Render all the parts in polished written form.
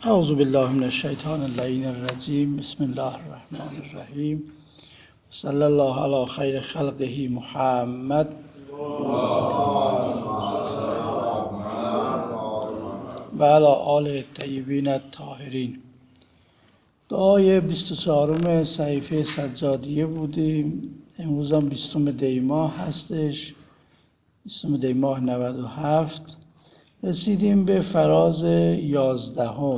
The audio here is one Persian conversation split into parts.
اعوذ بالله من الشیطان اللعین الرجیم. بسم الله الرحمن الرحیم. صلی الله علی خیر خلقه محمد و علی آله الطیبین الطاهرین. دعای 24 صحیفه سجادیه بودیم. امروز هم 20 دی ماه هستش، 20 دی ماه 97. رسیدیم به فراز 11،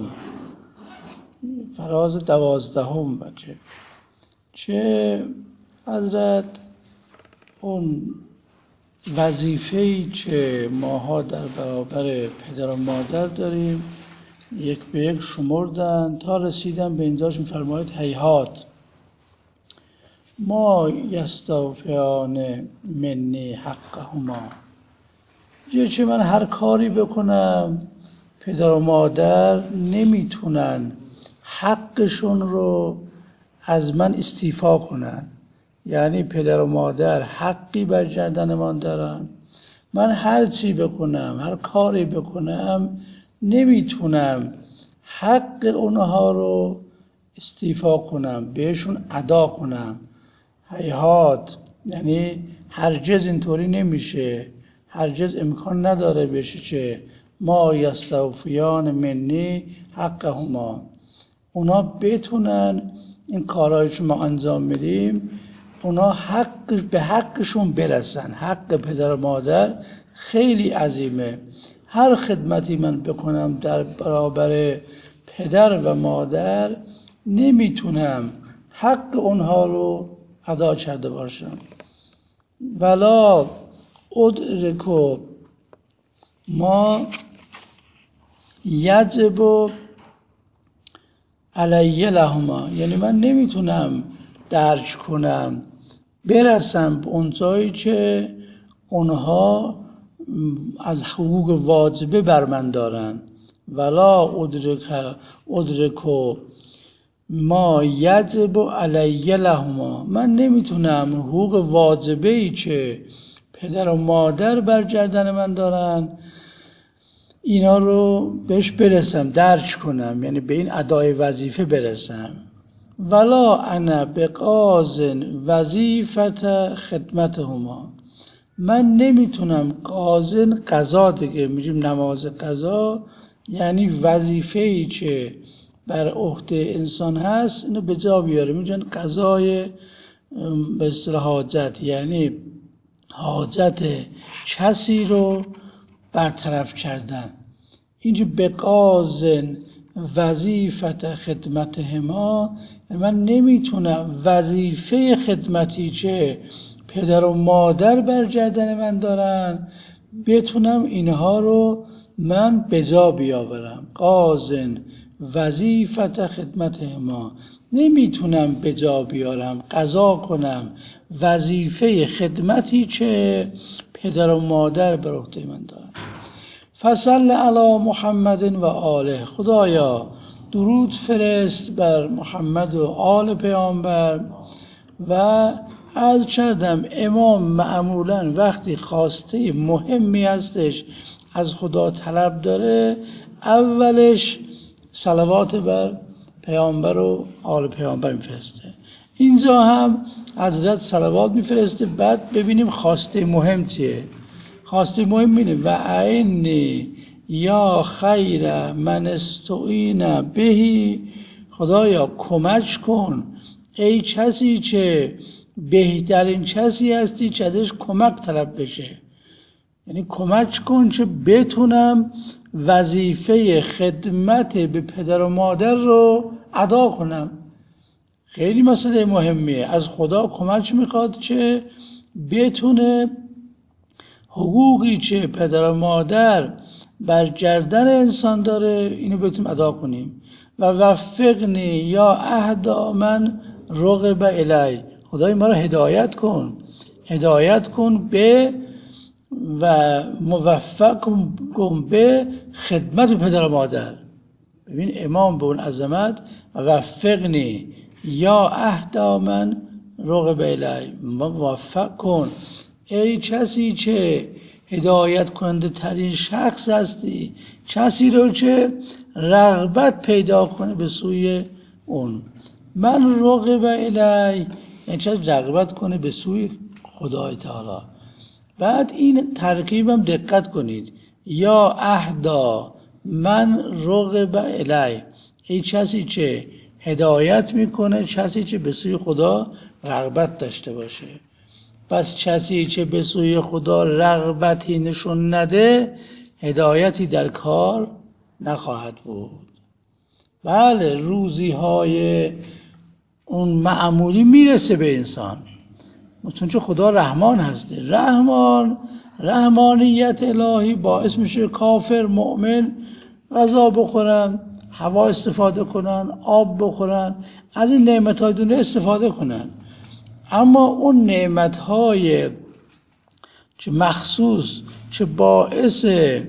فراز 12 بچه. چه حضرت اون وظیفه‌ای که ماها در برابر پدر و مادر داریم یک به یک شمردن تا رسیدن به اینجاش می‌فرماید هیهات ما یستوفیان منی حقهما. چه من هر کاری بکنم پدر و مادر نمیتونن حقشون رو از من استیفا کنن. یعنی پدر و مادر حقی بر گردن من دارن. من هر چی بکنم، هر کاری بکنم، نمیتونم حق اونها رو استیفا کنم، بهشون ادا کنم. هیهات یعنی هرگز اینطوری نمیشه، هرگز امکان نداره بشه که ما یستوفیان منی حقهما، اونا بتونن این کارهایی که ما انجام میدیم اونا به حقشون برسن. حق پدر و مادر خیلی عظیمه. هر خدمتی من بکنم در برابر پدر و مادر نمیتونم حق اونها رو ادا کرده باشم. ولا ادرکو ما یجب علیه لهما، یعنی من نمیتونم درک کنم برسم به اون جایی که اونها از حقوق واجبه بر من دارن. ولا ادرکو ما یجب علیه لهما، من نمیتونم حقوق واجبه‌ای که پدر و مادر بر گردن من دارن اینا رو بهش برسم، درک کنم، یعنی به این ادای وظیفه برسم. ولا انا بقاض وظیفت خدمتهما، من نمیتونم قاضن قضا، دیگه میگیم نماز قضا، یعنی وظیفه‌ای که بر عهده انسان هست اینو به جا بیاره. میگن قضای به اصطلاح حاجت، یعنی حاجت کسی رو برطرف کردن. اینجا بقاضن وظیفت خدمتهما، من نمیتونم وظیفه خدمتی که پدر و مادر بر گردن من دارن بتونم اینها رو من به جا بیاورم. قاضن وظیفت خدمتهما، نمیتونم به جا بیارم، قضا کنم وظیفه خدمتی که پدر و مادر بر عهده من دارن. فصل علی محمد و آله، خدایا درود فرست بر محمد و آل پیامبر. و عرض کردم امام معمولا وقتی خواسته مهمی هستش از خدا طلب داره اولش صلوات بر پیامبر و آل پیامبر میفرسته. اینجا هم حضرت صلوات میفرسته، بعد ببینیم خواسته مهم چیه. خواسته مهم اینه و عینی یا خیر من استعین بهی، خدایا کمک کن ای کسی که بهترین کسی هستی که ازش کمک طلب بشه. یعنی کمک کن که بتونم وظیفه خدمت به پدر و مادر رو ادا کنم. خیلی مسئله مهمیه. از خدا کمک میخواد که بتونه حقوقی که پدر و مادر بر گردن انسان داره اینو بتونیم ادا کنیم. و وفقنی یا اهدا من رغب الی، خدای ما رو هدایت کن به و موفق کن به خدمت پدر و مادر. ببین امام به اون عظمت وفقنی یا اهدا من رغب الی، موفق کن ای کسی که هدایت کننده ترین شخص هستی، کسی رو که رغبت پیدا کنه به سوی اون. من رغب الی، یعنی کسی رغبت کنه به سوی خدای تعالی. بعد این ترکیبم دقت کنید، یا اهدا من رغب الی، این کسی که هدایت میکنه، کسی که به سوی خدا رغبت داشته باشه. پس کسی که به سوی خدا رغبتی نشون نده، هدایتی در کار نخواهد بود. بله روزی های اون معمولی میرسه به انسان، چون خدا رحمان هسته. رحمانیت الهی باعث میشه کافر مؤمن غذا بخورن، هوا استفاده کنن، آب بخورن، از این نعمت‌های دنیا استفاده کنن. اما اون نعمت‌های که مخصوص که باعث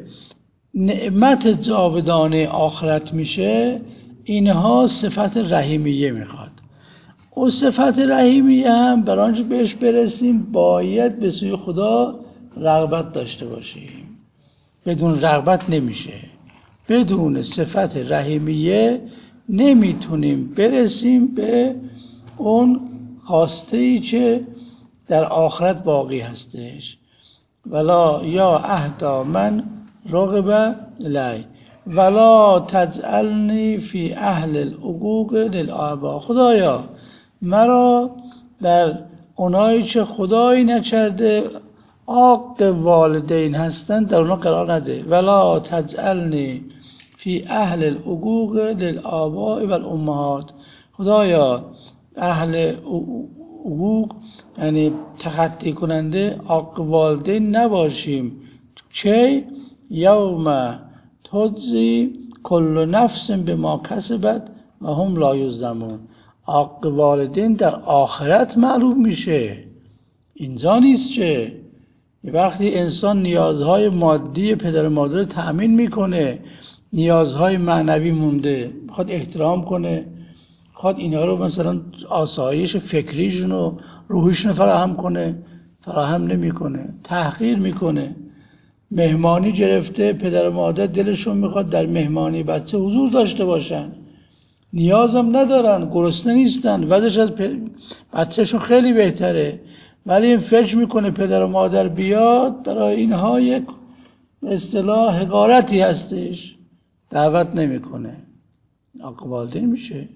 نعمت جاودانه آخرت میشه، اینها صفت رحیمیه میخواد. اون صفت رحیمیه هم برای آنچه بهش برسیم باید به سوی خدا رغبت داشته باشیم. بدون رغبت نمیشه. بدون صفت رحیمیه نمیتونیم برسیم به اون خواسته‌ای که در آخرت باقی هستش. ولا یا اهدا من رغب الی ولا تجعلنی فی اهل العقوق للآبا. خدایا مرا در اونایی که خدایی نکرده عاق والدین هستند در اونا قرار نده. ولا تجعلنی فی اهل العقوق للآباء و الامهات. خدایا اهل حقوق یعنی تخطی کننده عاق والدین نباشیم که یوم تجزی کل نفس بما کسبت و هم لا یظلمون. عاق والدین در آخرت معلوم میشه، اینجا نیست. که وقتی انسان نیازهای مادی پدر و مادر تأمین میکنه، نیازهای معنوی مونده، خواهد احترام کنه، خواهد اینها رو مثلا آسایش فکریشون و روحیشون فراهم کنه، فراهم نمیکنه، تحقیر میکنه. مهمانی گرفته، پدر و مادر دلشون میخواد در مهمانی بچه حضور داشته باشن، نیازم ندارن، گرسنه نیستن، وضعش از بچهشون خیلی بهتره، ولی این فکر میکنه پدر و مادر بیاد، برای اینها یک اصطلاح حقارتی هستش، دعوت نمیکنه، عاق والدین میشه.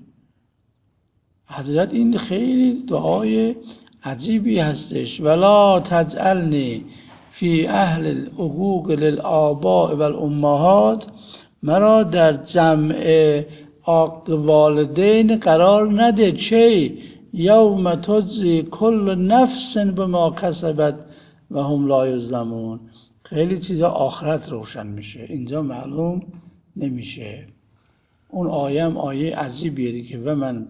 حضرت این خیلی دعای عجیبی هستش. ولا تجعلنی فی اهل العقوق للآباء و الامهات، مرا در جمع عاق والدین قرار نده چه یوم تجزی کل نفس بما کسبت و هم لا یظلمون. خیلی چیزا آخرت روشن میشه، اینجا معلوم نمیشه. اون آیه هم آیه عجیبیه که و من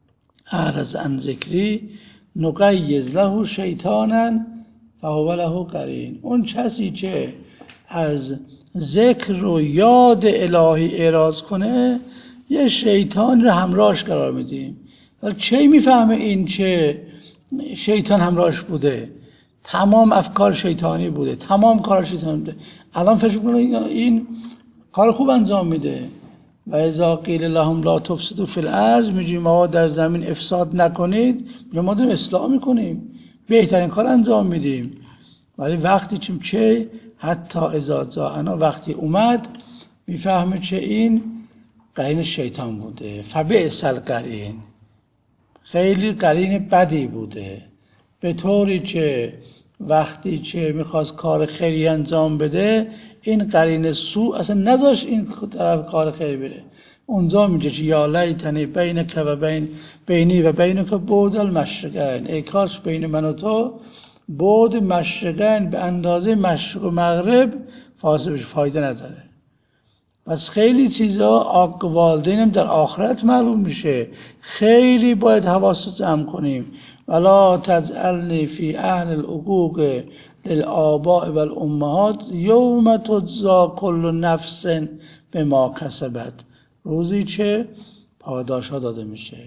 اعرض عن ذکری نقیض له شیطانا فهو له قرین. اون کسی که از ذکر و یاد الهی اعراض کنه یه شیطان رو همراهش قرار میدیم. ولی کی میفهمه این که شیطان همراهش بوده؟ تمام افکار شیطانی بوده، تمام کار شیطانی بوده. الان فکر میکنه این کار خوب انجام میده. و اذا قیل لهم لا تفسدوا فی الارض، میگیم ما در زمین افساد نکنید، ما داریم اصلاح میکنیم، بهترین کار انجام میدیم. ولی وقتی که حتی اذا جاءنا، وقتی اومد میفهمه که این قرین شیطان بوده. فبئس القرین، خیلی قرین بدی بوده، به طوری که وقتی که میخواست کار خیری انجام بده این قرین سو اصلا نداشت این طرف کار خیری بره. اونجا میگه که یا لیتنی بینک و بینی و بینک بعد المشرقین، ای کاش بین من و تو بعد مشرقین به اندازه مشرق و مغرب فاصله بشه، فایده نداره. پس خیلی چیزا عاق والدین هم در آخرت معلوم میشه. خیلی باید حواس جمع کنیم. ولا تجعلنی فی اهل العقوق للآباء و الامهات یوم تجزا کل نفس بما کسبت، روزی که پاداش ها داده میشه.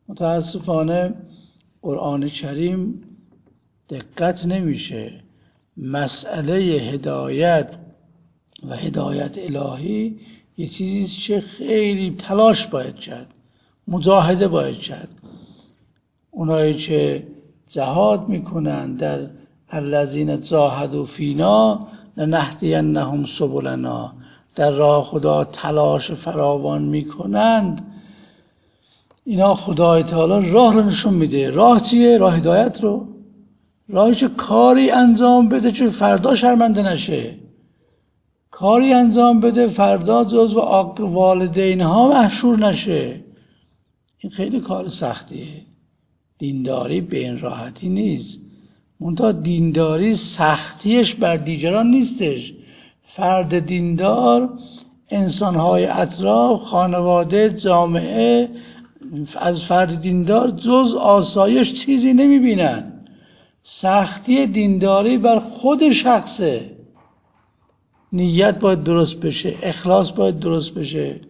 متاسفانه قرآن کریم دقت نمیشه. مسئله هدایت و هدایت الهی یه چیزیست که خیلی تلاش باید کرد، مجاهده باید کرد. اونایی که جهاد میکنن در الذین جاهدوا فینا لنهدینهم سبلنا، در راه خدا تلاش فراوان میکنند، اینا خدای تعالی راه رو نشون میده. راه چیه؟ راه هدایت رو، راهی که کاری انجام بده که فردا شرمنده نشه، کاری انجام بده فردا جزو عاق والدین ها محشور نشه. این خیلی کار سختیه. دینداری به این راحتی نیست. منتها دینداری سختیش بر دیگران نیستش. فرد دیندار، انسانهای اطراف، خانواده، جامعه از فرد دیندار جز آسایش چیزی نمیبینن. سختی دینداری بر خود شخصه. نیت باید درست بشه، اخلاص باید درست بشه،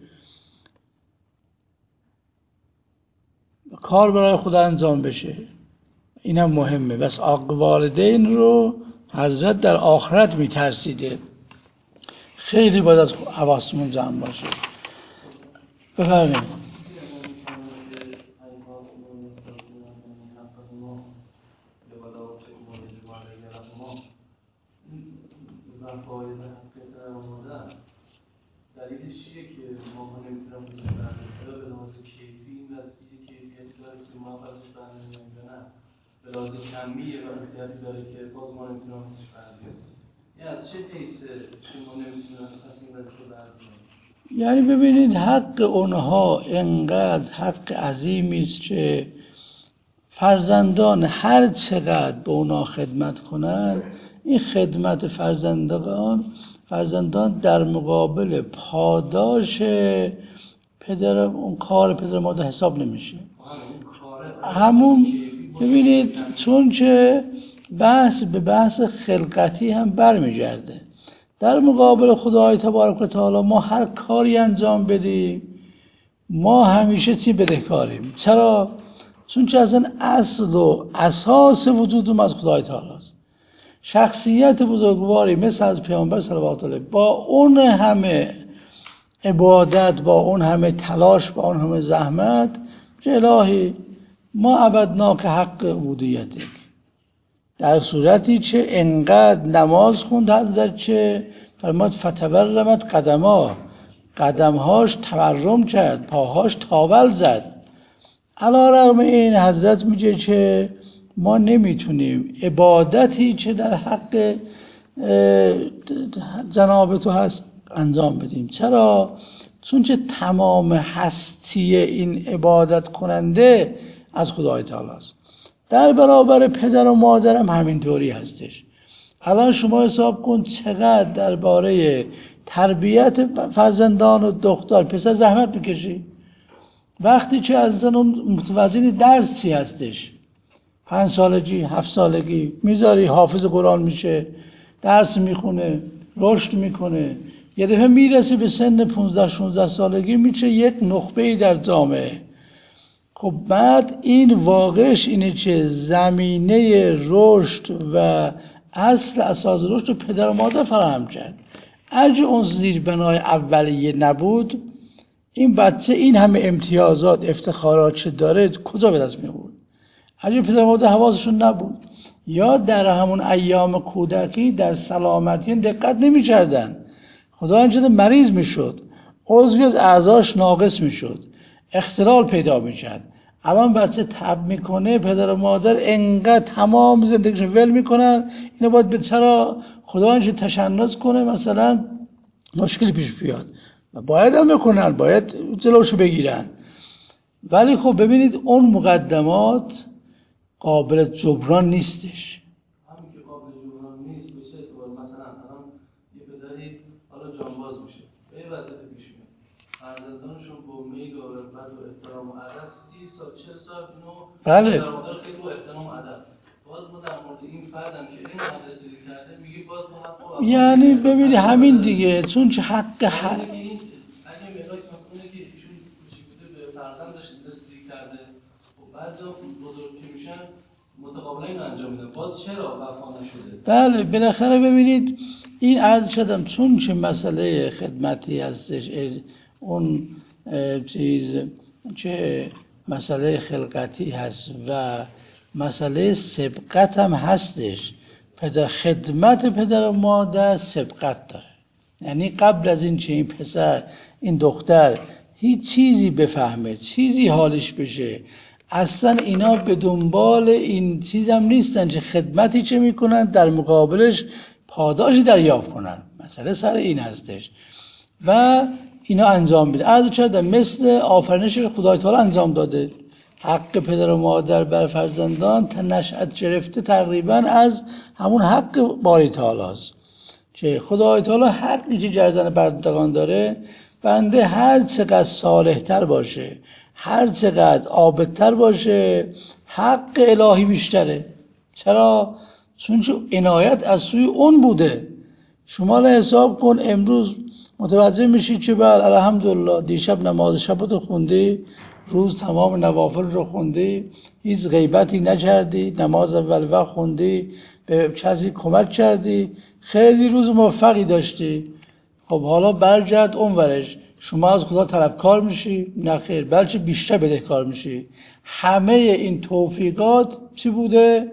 کار برای خدا انجام بشه. این هم مهمه. بس عاق والدین رو حضرت در آخرت میترسیده. خیلی باید از حواسمون جمع باشه. بفرمایید. دلیلش چیه که ما نمیتونم بزنیم به لحاظ کیفی این وضعیه کیفیتی داره که ما ازش برنامه‌ریزی یا نه به لحاظ کمی یه وضعیتی داره که باز ما نمیتونم ازش برنامه‌ریزی. یعنی از چه حیثه که ما نمیتونم از این وضعیه برنامه‌ریزی؟ یعنی ببینید حق اونها انقدر حق عظیمی است که فرزندان هر چقدر به اونا خدمت کنند، این خدمت فرزندان در مقابل پاداش اون کار پدر مادر حساب نمیشه. همون ببینید، چون که بحث به بحث خلقتی هم برمیگرده. در مقابل خدای تبارک و تعالی ما هر کاری انجام بدیم، ما همیشه چی بدهکاریم؟ چرا؟ چون که اصلا اصل و اساس وجودم از خدای تعالی است. شخصیت بزرگواری مثل از پیامبر صلوات الله با اون همه عبادت، با اون همه تلاش، با اون همه زحمت، که الهی ما عبدناک حق عبودیتک، در صورتی که انقدر نماز خوند حضرت که فرماد فتورمت قدمهاش تورم کرد، پاهاش تاول زد. علیرغم این حضرت میگه که ما نمیتونیم عبادتی که در حق جناب تو هست انجام بدیم. چرا؟ چون که تمام هستی این عبادت کننده از خدای تعالی است. در برابر پدر و مادرم همینطوری هستش. الان شما حساب کن چقدر درباره تربیت فرزندان و دختر پسر زحمت میکشی. وقتی که از اون متوازی درس چی هستش، 5 سالگی 7 سالگی میذاری حافظ قرآن میشه، درس میخونه، رشد میکنه، یه دفعه میرسه به سن 15-16 سالگی میشه یک نخبه‌ای در جامعه. خب بعد این واقعش اینه که زمینه رشد و اصل اساس رشد رو پدر و مادر فراهم کرد. اگه اون زیربنای اولیه نبود، این بچه این همه امتیازات افتخارات چه داره کجا به دست می آورد؟ اگه پدر مادر حواسشون نبود یا در همون ایام کودکی در سلامتی دقت نمی کردن، خدا اینجا مریض می شد، عضوی از اعضاش ناقص می شد، اختلال پیدا می کرد. الان بچه تب میکنه، پدر و مادر انقدر تمام زندگیش ول میکنن، اینو باید بیچاره خدا اینجا تشنج کنه مثلا مشکلی پیش بیاد، باید هم بکنن، باید جلوشو بگیرن. ولی خب ببینید اون مقدمات قابل جبران نیستش. همین که قابل جبران نیست بشه اعتبار مثلا الان یه پدری حالا جانباز میشه، به این وضعیت پیش میاد، فرزندانشون با میل و رغبت و احترام و ادب 30 سال 40 سال اینو بله در واقع خیلی با احترام و ادب، باز ما در مورد این فردم که این مدرسه کرده میگه باز ما حق، یعنی ببینید همین دیگه، چون که حق اگه ملاک مثلا که ایشون کوچیک بوده به فرزندش رسیدگی کرده، خب بعضی بزرگ که میشن متقابلا اینو انجام میدن، باز چرا وفا نشده؟ بله بالاخره ببینید این عرض شدم چون چه مسئله خدمتی هستش، اون چیز چه مسئله خلقتی هست و مسئله سبقت هم هستش. خدمت پدر و مادر سبقت داره، یعنی قبل از این چه این پسر این دختر هیچ چیزی بفهمه، چیزی حالش بشه، اصلا اینا به دنبال این چیز هم نیستن که خدمتی چه میکنن در مقابلش پاداشی دریافت کنن. مسئله سر این هستش و اینا انجام میده. عرض کردم مثل آفرینش خدای تعالی انجام داده. حق پدر و مادر بر فرزندان تا نشأت گرفته تقریبا از همون حق باری تعالی است که خدای تعالی حقی که جرزن بندگان داره، بنده هر چقدر صالح تر باشه، هر چقدر عابدتر باشه، حق الهی بیشتره. چرا؟ چون عنایت از سوی اون بوده. شما حساب کن امروز متوجه میشی که بله الحمدلله دیشب نماز شبت خوندی، روز تمام نوافل رو خوندی، هیچ غیبتی نکردی، نماز اول وقت خوندی، به کسی کمک کردی، خیلی روز موفقی داشتی. خب حالا برگرد اونورش، شما از خدا طلبکار میشی؟ نه خیر، بلکه بیشتر بدهکار میشی. همه این توفیقات چی بوده؟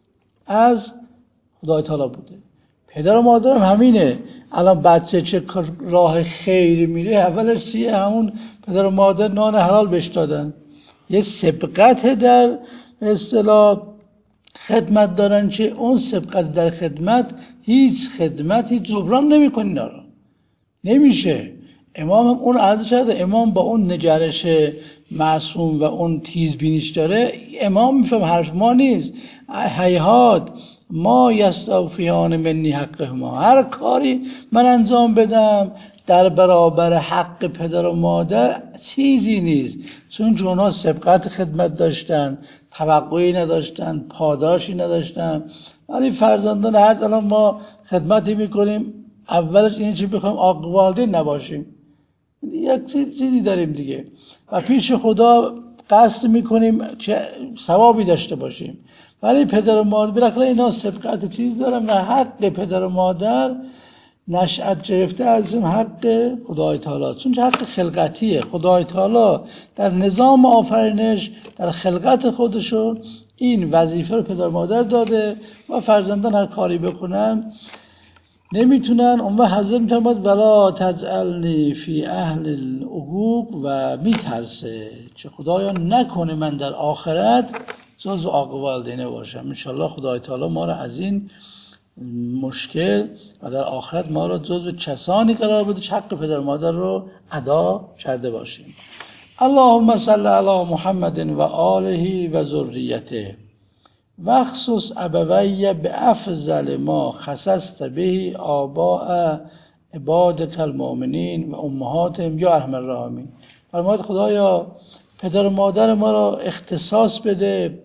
از خدای تعالی بوده. پدر و مادر هم همینه. الان بچه چه راه خیری میره، اولش چیه؟ همون پدر و مادر نان حلال بهش دادن، یه سبقت در اصطلاح خدمت دارن که اون سبقت در خدمت هیچ خدمتی جبران نمی‌کنه، اینا رو نمیشه. امام هم اون عرض کرده، امام با اون نگرش معصوم و اون تیزبینیش داره، امام میفهم حرف ما نیست. هیهات ما یستوفیان منی حقهما، هر کاری من انجام بدم در برابر حق پدر و مادر چیزی نیست، چون اونا سبقت خدمت داشتن، توقعی نداشتن، پاداشی نداشتن. ولی فرزندان هر الان ما خدمتی میکنیم، اولش این چی بخوایم عاق والدین نباشیم، یک چیزی داریم دیگه و پیش خدا قصد میکنیم که ثوابی داشته باشیم. ولی پدر و مادر بالاخره اینا سبقت چیز دارن و حق پدر و مادر نشأت گرفته از این حق خدای تعالی، چون حق خلقتیه. خدای تعالی در نظام آفرینش در خلقت خودشون این وظیفه رو پدر و مادر داده و فرزندان هر کاری بکنن نمیتونن. اون وقت حضرت میفرماد ولا تجعلنی فی اهل العقوق و میترسه که خدایا نکنه من در آخرت جز عاق والدین باشم. انشالله خدای تعالی ما را از این مشکل و در آخرت ما را جزو کسانی قرار بده که حق پدر و مادر رو ادا کرده باشیم. اللهم صل علی محمد و آله و ذریته و خصوص ابوی به افضل ما خصصت به آباء عبادک المؤمنین و امهاتهم یا ارحم الراحمین. فرمود خدایا پدر و مادر ما را اختصاص بده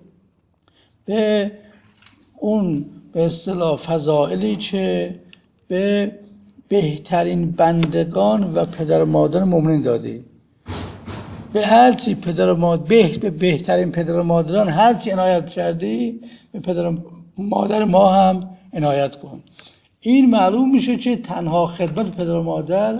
به اون به اصطلاح فضائلی که به بهترین بندگان و پدر و مادر مؤمنین دادی. به هر چی پدر و مادر به بهترین پدر و مادران هر چی عنایت کردی به پدر و مادر ما هم عنایت کن. این معلوم میشه که تنها خدمت پدر و مادر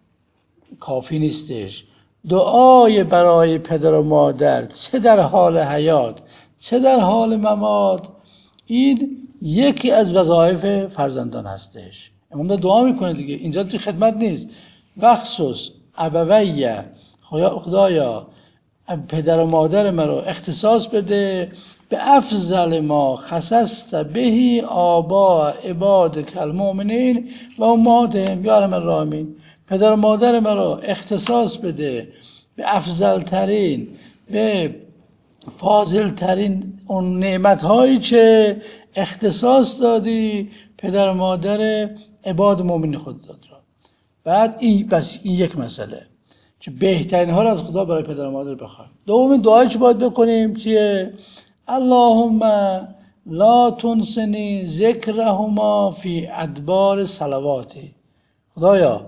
کافی نیستش. دعای برای پدر و مادر چه در حال حیات چه در حال ممات این یکی از وظایف فرزندان هستش. امام دعا میکنه دیگه، اینجا تو خدمت نیست. وخصوص ابوی، خدایا پدر و مادر من رو اختصاص بده به افضل ما خصصت به آباء عبادک المؤمنین و امهاتهم یا ارحم الراحمین. پدر و مادر من رو اختصاص بده به افضل ترین به فاضل ترین اون نعمت هایی که اختصاص دادی پدر و مادر عباد مؤمن خود داد را. بعد این بس این یک مسئله که بهترین ها از خدا برای پدر و مادر بخوایم. دومین دعایی که باید بکنیم چیه؟ اللهم لا تنسنی ذکرهما فی ادبار صلواتی. خدایا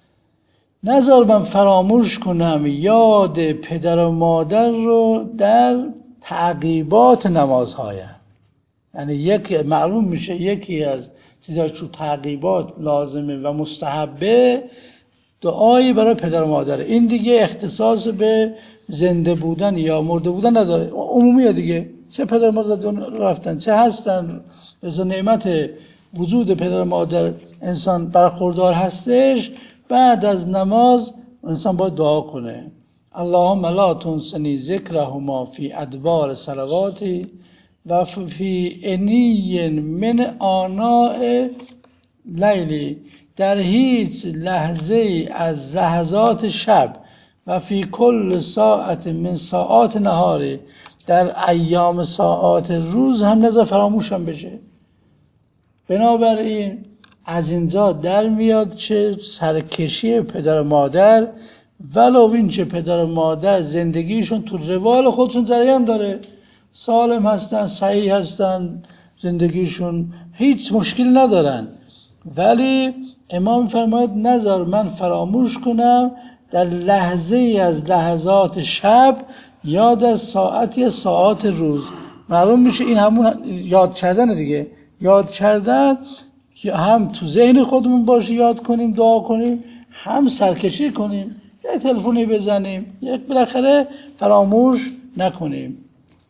نذار من فراموش کنم یاد پدر و مادر رو در تعقیبات نمازهایم. یعنی معلوم میشه یکی از چیزایی تو تعقیبات لازمه و مستحبه دعایی برای پدر و مادر. این دیگه اختصاص به زنده بودن یا مرده بودن نداره، عمومیه دیگه. چه پدر و مادر رفتن چه هستن، از نعمت وجود پدر و مادر انسان برخوردار هستش. بعد از نماز انسان باید دعا کنه اللهم لا تنسنی ذکرهما فی ادبار صلواتی و فی انی من آناء لیلی، در هیچ لحظه از لحظات شب و فی کل ساعت من ساعات نهاری، در ایام ساعات روز هم نذار فراموشم بشه. بنابراین از اینجا در میاد چه سرکشی پدر و مادر، ولو این چه پدر و مادر زندگیشون تو روال خودشون جریان داره، سالم هستن، صحیح هستن، زندگیشون هیچ مشکلی ندارن، ولی امام فرماید نذار من فراموش کنم در لحظه از لحظات شب یا در ساعتی ساعات روز. معلوم میشه این همون یاد کردن دیگه، یاد کردن که هم تو ذهن خودمون باشه یاد کنیم دعا کنیم، هم سرکشی کنیم، یک تلفنی بزنیم، یک بالاخره فراموش نکنیم.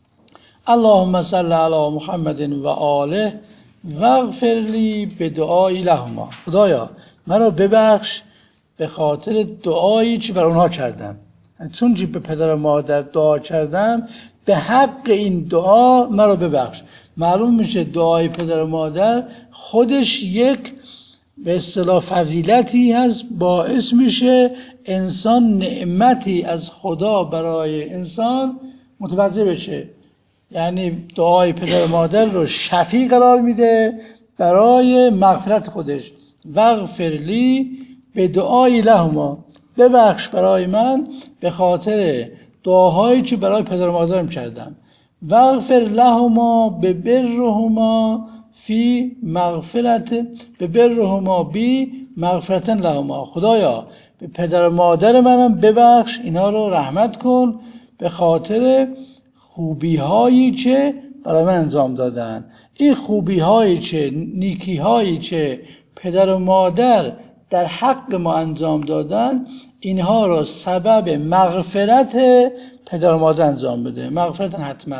اللهم صل علی محمد و آله و اغفر لی به دعایی لهما. خدایا مرا ببخش به خاطر دعایی که بر اونها کردم، چون که به پدر و مادر دعا کردم به حق این دعا مرا ببخش. معلوم میشه دعای پدر و مادر خودش یک به اصطلاح فضیلتی هست، باعث میشه انسان نعمتی از خدا برای انسان متوجه بشه. یعنی دعای پدر و مادر رو شفیع قرار میده برای مغفرت خودش. واغفر لی به دعای لهما، ببخش برای من به خاطر دعاهایی که برای پدر و مادرم کردم. واغفر لهما به برهما فی مغفرت، به برهما بی مغفرتن لهما. خدایا به پدر و مادر منم ببخش، اینا رو رحمت کن به خاطر خوبی هایی که برای من انجام دادن. این خوبی هایی که، نیکی هایی که پدر و مادر در حق ما انجام دادن، اینها رو سبب مغفرت پدر و مادر انجام بده، مغفرت حتما.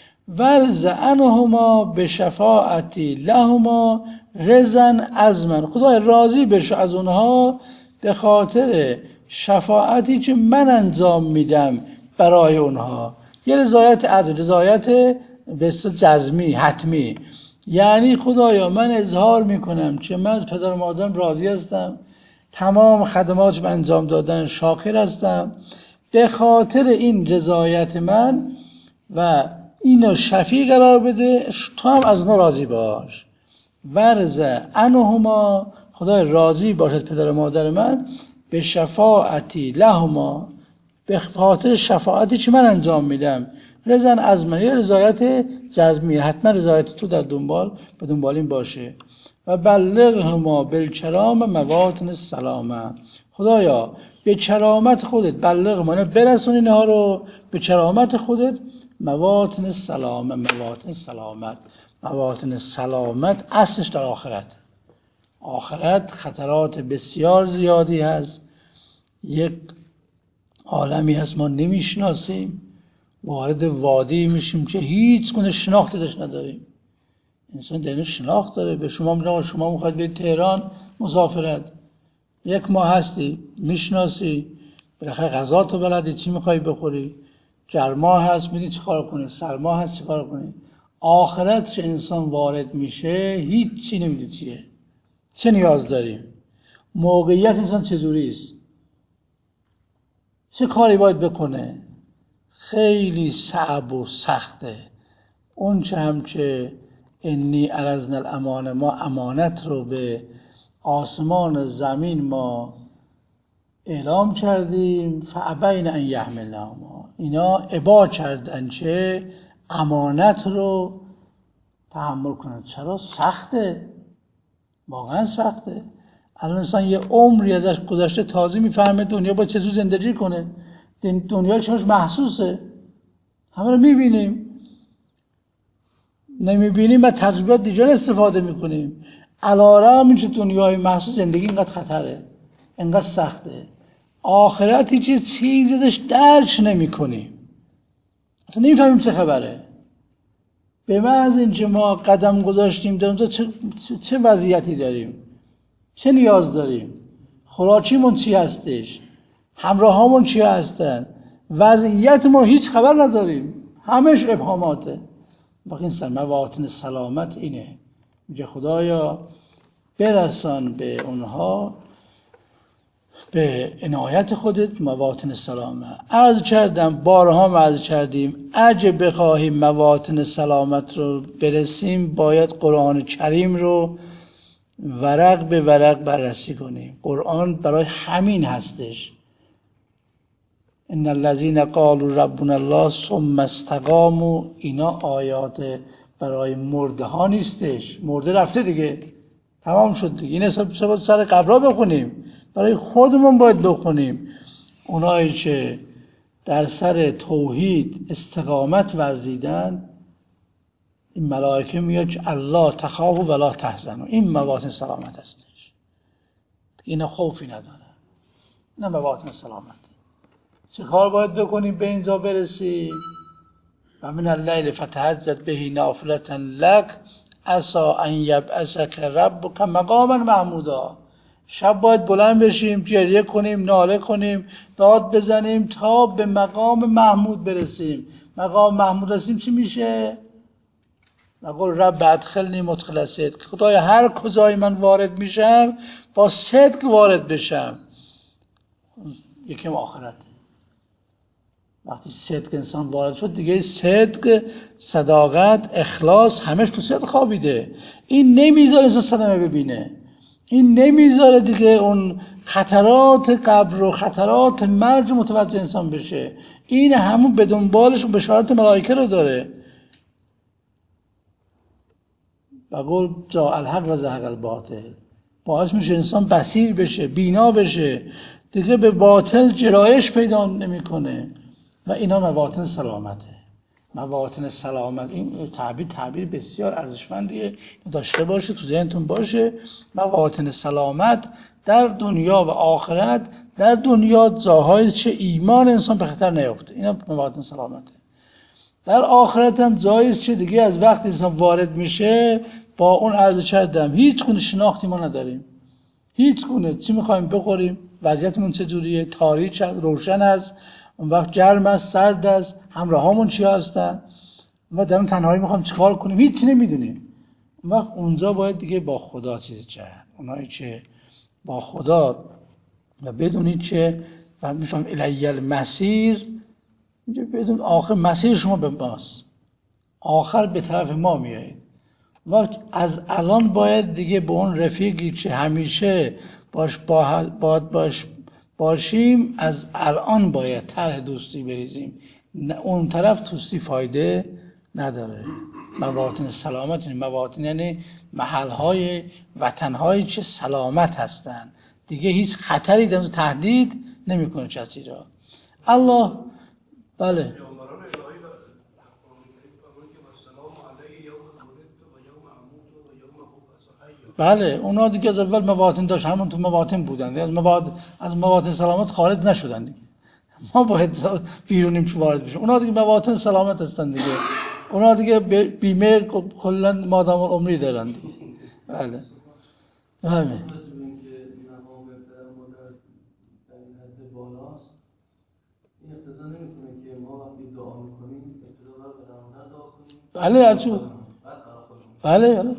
ورز عنهما به شفاعتی لهما رزن از من. خدا راضی بشو از اونها به خاطر شفاعتی که من انجام میدم برای اونها. یه رضایت از رضایت بس جزمی حتمی، یعنی خدایا من اظهار میکنم که من از پدر و مادرم راضی هستم، تمام خدمات رو انجام دادن شاکر هستم، به خاطر این رضایت من و اینو شفیع قرار بده، تو هم از اونها راضی باش. ورز عنهما، خدای راضی باشد پدر و مادر من به شفاعتی لهما، به خاطر شفاعتی که من انجام میدم. رضن از من، یه رضایت جزمی، حتما رضایت تو در به دنبال این باشه. و بلغهما بالکرام مواطن السلامه. خدایا به کرامت خودت بلغ منو برسون اینها رو، به کرامت خودت مواطن السلامه، مواطن سلامت. مواطن سلامت اصلش در آخرت. آخرت خطرات بسیار زیادی هست، یک عالمی هست ما نمیشناسیم، وارد وادی میشیم که هیچ گونه شناختی داشت نداریم. انسان در این شناخت داره. به شما میگم شما میخواید برید تهران مسافرت، 1 ماه هستی میشناسی، بالاخره غذا تو بلدی، چی میخوای بخوری، گرما هست میدی چی کار کنی، سرما هست چی کار کنی. آخرت چه انسان وارد میشه هیچ چی نمیدی چیه، چه نیاز داریم، موقعیت انسان چجوری است، چه کاری باید بکنه. خیلی صعب و سخته. اون چه هم که انی عرضنا الامانه، ما امانت رو به آسمان و زمین ما اعلام کردیم، فابین ان یحملنها، اینا ابا کردن چه امانت رو تحمل کنن. چرا؟ سخته، واقعا سخته. الان انسان یه عمری ازش گذشته تازه میفهمه دنیا با چجور زندگی کنه، دنیا چنش محسوسه، همه رو میبینیم. نمیبینیم و تجربیات دیگر استفاده میکنیم. علی‌رغم اینکه دنیای محسوس زندگی اینقدر خطره، اینقدر سخته، آخرتی چه چیزی داشت درک نمیکنیم، اصلا نمیفهمیم چه خبره. به محض اینکه ما قدم گذاشتیم در اونجا چه وضعیتی داریم، چه نیاز داریم، خوراکیمون چی هستش، همراهامون چی هستن، وضعیت ما هیچ خبر نداریم، همش ابهاماته. باقی این مواطن سلامت اینه، میگه خدایا برسان به اونها به عنایت خودت مواطن سلامت. عرض کردم، بارها عرض کردیم، اگه بخواهیم مواطن سلامت رو برسیم باید قرآن کریم رو ورق به ورق بررسی کنیم. قرآن برای همین هستش. ان الذين قالوا ربنا الله ثم استقاموا، اینا آیات برای مرده ها نیستش، مرده رفته دیگه، تمام شد دیگه. این حساب سر قبرها بخونیم، برای خودمون باید بخونیم. اونایی که در سر توحید استقامت ورزیدن، این ملائکه میاد که الله تخافوا ولا تحزنوا، این مواطن سلامت هستش. اینا خوفی نداره، اینا مواطن سلامت. چه کار باید بکنیم به اینجا برسیم؟ و من اللیل فتهجد به نافلة لک عسى ان یبعثک ربک مقاما محمودا. شب باید بلند بشیم، گریه کنیم، ناله کنیم، داد بزنیم تا به مقام محمود برسیم. مقام محمود رسیم چی میشه؟ نقول رب ادخلنی مدخل صدق، خدایا هر کجای من وارد میشم با صدق وارد بشم. یکم آخرت، وقتی صدق انسان وارد شد دیگه صدق، صداقت، اخلاص همش تو صدق خوابیده. این نمیذاره انسان صدمه ببینه، این نمیذاره دیگه اون خطرات قبر و خطرات مرگ متوجه انسان بشه. این همون به دنبالش و بشارت ملائکه رو داره. و قول جا الحق و زهق الباطل، باعث میشه انسان بصیر بشه، بینا بشه، دیگه به باطل جرایش پیدا نمیکنه. و اینا مواطن سلامته. مواطن سلامت، این تعبیر بسیار ارزشمندیه، داشته باشه، تو ذهنتون باشه. مواطن سلامت در دنیا و آخرت. در دنیا جاهایی که ایمان انسان به خطر نیفته، اینا مواطن سلامته. در آخرت هم جایی که دیگه از وقتی انسان وارد میشه با اون عرض کردم هیچ گونه شناختی ما نداریم، هیچ گونه. چی میخوایم بخوریم، وضعیتمون چجوریه، تاریک است، روشن است، اون وقت گرم است، سرد است، همراهامون چی هستن، ما در اون تنهایی میخوایم چیکار کنیم، هیچ نمیدونیم. اون وقت اونجا باید دیگه با خدا چیز کرد. اونایی که با خدا و بدونید که و میفهم الی المسیر، بدون آخر مسیر شما به ماست، آخر به طرف ما میایید. وقت از الان باید دیگه به اون رفیقی که همیشه باشیم از الان باید طرح دوستی بریزیم. اون طرف دوستی فایده نداره. مواطن سلامت یعنی مواطن، یعنی محلهای، وطنهایی که سلامت هستن، دیگه هیچ خطری در تهدید نمیکنه کسی را. الله بله بله، اونا دیگه از اول مواطن داشت، همون تو مواطن بودن، از مواطن سلامت خارج نشدن دیگه. ما باید بیرونیم که وارد بشیم. اونا دیگه مواطن سلامت هستن دیگه، اونا دیگه بیمه کلا مادام عمری دارن دیگه. بله همین. بله اچو بله بله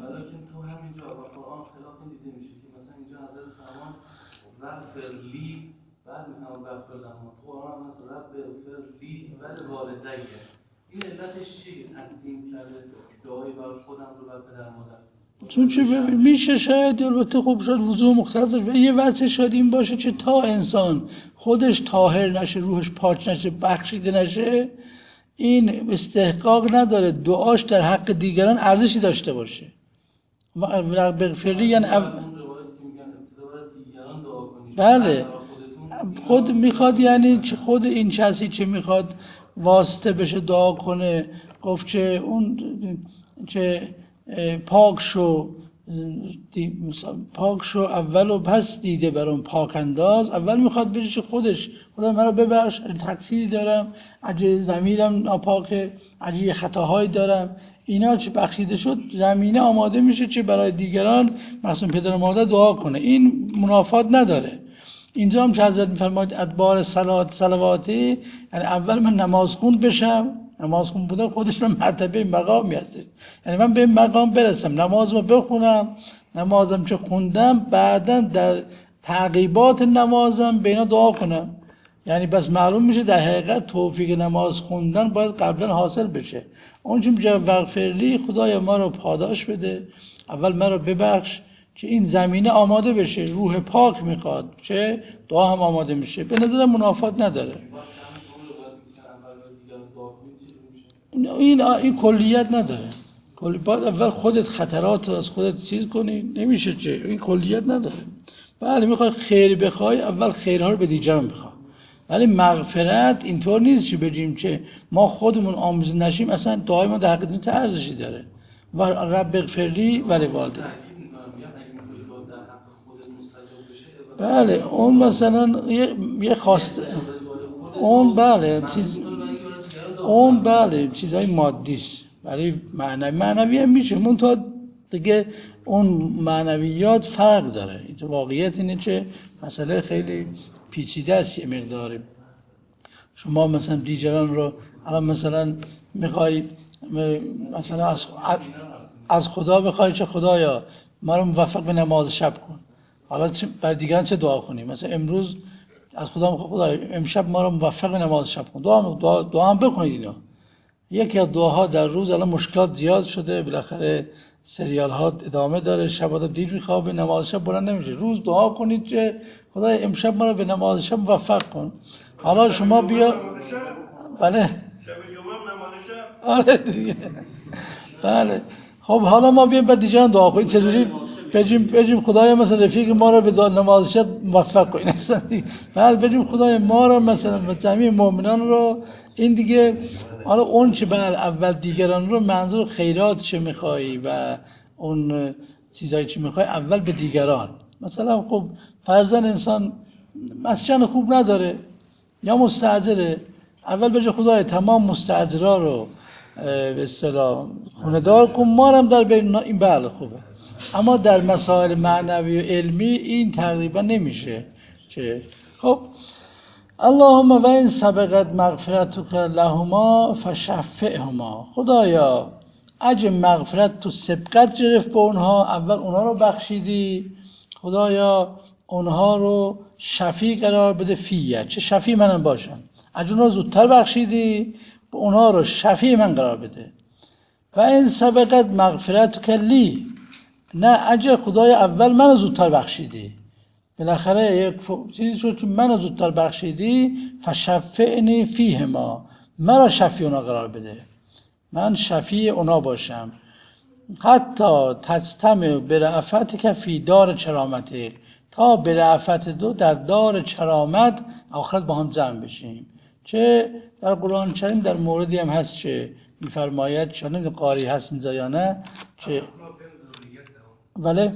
لی بعد میتونم بغفر لهم، قرآن هم هست رب اغفر لی ولی والدیه. این علتش چیه؟ تقدیم کرده دعای برای خودم رو بر پدر مادر. چون چه میشه شاید البته خوب شد وضوح مختلف داشت. یه وجه شاید این باشه که تا انسان خودش طاهر نشه، روحش پاک نشه، بخشیده نشه، این استحقاق نداره دعاش در حق دیگران ارزشی داشته باشه. رب اغفر لی یعنی بله خود میخواد، یعنی خود این کسی که میخواد واسطه بشه دعا کنه، گفت که اون که پاک شو اول و پس دیده بر اون پاک انداز. اول میخواد بشه خودش خدا من رو ببخش، تقصیری دارم، اگه ضمیرم ناپاکه، اگه خطاهایی دارم، اینا چه بخشیده شد زمینه آماده میشه چه برای دیگران مثلا پدر و مادر دعا کنه. این منافات نداره. اینجا هم که حضرت میفرماید ادبار صلواتی، یعنی اول من نماز خوند بشم. نماز خوند بودن خودش من مرتبه مقامی هسته، یعنی من به مقام برسم، نماز رو بخونم، نمازم چه خوندم بعدا در تعقیبات نمازم به اینا دعا کنم. یعنی بس معلوم میشه در حقیقت توفیق نماز خوندن باید قبلا حاصل بشه. اون چون میگه وغفرلی، خدای ما رو پاداش بده، اول ما رو ببخش که این زمینه آماده بشه. روح پاک میخواد چه دعا هم آماده میشه. به نظر منافات نداره. این کلیت نداره. باید اول خودت خطرات رو از خودت چیز کنی، نمیشه چه، این کلیت نداره. بله میخوای خیر بخوای اول خیرها رو به دیگران بخوای، ولی مغفرت اینطور نیست که بگیم که ما خودمون آموزه نشیم. اصلا دعای ما در حقیقت ارزشی داره. و رب اغفرلی ولی والده. بله اون مثلا یه خواسته اون بله اون بله چیزای مادی است، ولی معنوی هم میشه. من تا دیگه اون معنویات فرق داره. این واقعیت اینه که مسئله خیلی پیچیده است. یه مقداری شما مثلا دیگران رو الان مثلا میخوای مثلا از خدا بخوای که خدایا ما رو موفق به نماز شب کن، حالا برای دیگران چه دعا کنیم؟ مثلا امروز از خدا میخوای خدایا امشب ما رو موفق به نماز شب کن. دعا هم بکنید. اینا یکی از دعاها در روز الان مشکلات زیاد شده، بالاخره سریال ها ادامه داره، شب دیر میخوابه، نماز شب بلند نمیشه. روز دعا کنید که خدای امشب ما رو به نماز شب موفق کن. حالا شما بیا بله شب جمعه نماز شب آره دیگه بله. خب حالا ما بیایم بعد دیگران دعا کنیم چجوری بگیم خدایا مثلا رفیق ما رو به نماز شب موفق کن. بله بگیم خدایا ما رو مثلا جمعی مؤمنان رو این دیگه. حالا اون چه بله اول دیگران رو منظور خیرات چه میخوایی و اون چیزایی چه میخوایی اول به دیگران. مثلا خب فرضاً انسان مسکن خوب نداره یا مستاجره، اول بگه خدای تمام مستاجرا رو به اصطلاح خونه دار کن، ما هم در بین این بله خوبه. اما در مسائل معنوی و علمی این تقریبا نمیشه که خب اللهم و این سبقت مغفرتک لهما فشفعهما. خدایا اگه مغفرت تو سبقت گرفت به اونها، اول اونها رو بخشیدی، خدایا اونها رو شفیع قرار بده فیه، چه شفیع منم باشم. اگه اونها زودتر بخشیدی به اونها رو شفیع من قرار بده. و این سبقت مغفرتک لی، نه اگه خدای اول منو زودتر بخشیدی، بالاخره یک چیزی شد که منو زودتر بخشیدی، فشفعنی فیهما، مرا شفیع اونا قرار بده، من شفیع اونا باشم. حتی تجتمع برأفتک فی دار کرامتک، تا برأفت دو در دار کرامت آخرت با هم جمع بشیم. چه در قرآن کریم در موردی هم هست که میفرماید، چون قاری هست اینجا یا نه، که ولی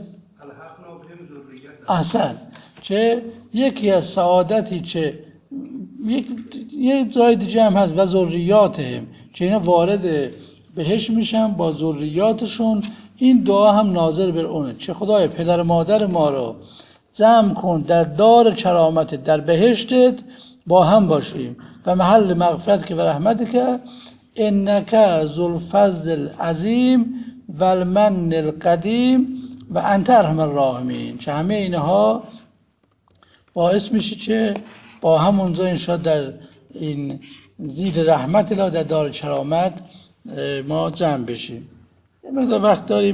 احسن چه یکی از سعادتی که یک جای دیگه هم هست و ذریاتهم، که اینا وارد بهش میشن با ذریاتشون. این دعا هم ناظر بر اونه، چه خدای پدر مادر ما رو جمع کن در دار کرامت در بهشتت با هم باشیم و محل مغفرت که و رحمت که انک ذوالفضل العظیم و المن القدیم و انت ارحم الراحمین. که همه اینها باعث میشه که با همونجا انشاءالله در این زیر رحمت الله در دار کرامت ما جمع بشیم. یه مقدار وقت داریم.